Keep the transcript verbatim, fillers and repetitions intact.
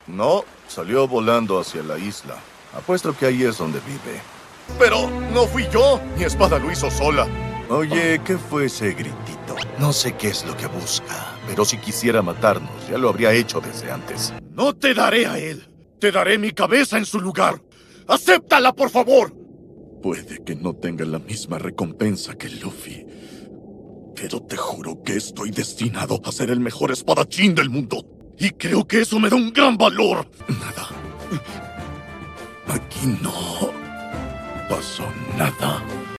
No, salió volando hacia la isla. Apuesto que ahí es donde vive. Pero no fui yo. Mi espada lo hizo sola. Oye, ¿qué fue ese gritito? No sé qué es lo que busca, pero si quisiera matarnos, ya lo habría hecho desde antes. No te daré a él. Te daré mi cabeza en su lugar. ¡Acéptala, por favor! Puede que no tenga la misma recompensa que Luffy, pero te juro que estoy destinado a ser el mejor espadachín del mundo. Y creo que eso me da un gran valor. Nada. Aquí no pasó nada.